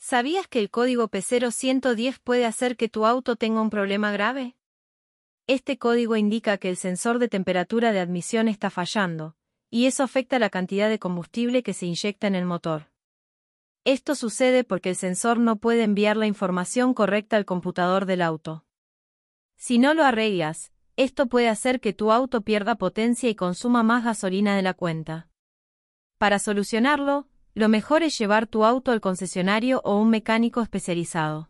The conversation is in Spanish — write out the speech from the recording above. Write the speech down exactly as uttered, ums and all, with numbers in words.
¿Sabías que el código P cero ciento diez puede hacer que tu auto tenga un problema grave? Este código indica que el sensor de temperatura de admisión está fallando, y eso afecta la cantidad de combustible que se inyecta en el motor. Esto sucede porque el sensor no puede enviar la información correcta al computador del auto. Si no lo arreglas, esto puede hacer que tu auto pierda potencia y consuma más gasolina de la cuenta. Para solucionarlo, lo mejor es llevar tu auto al concesionario o un mecánico especializado.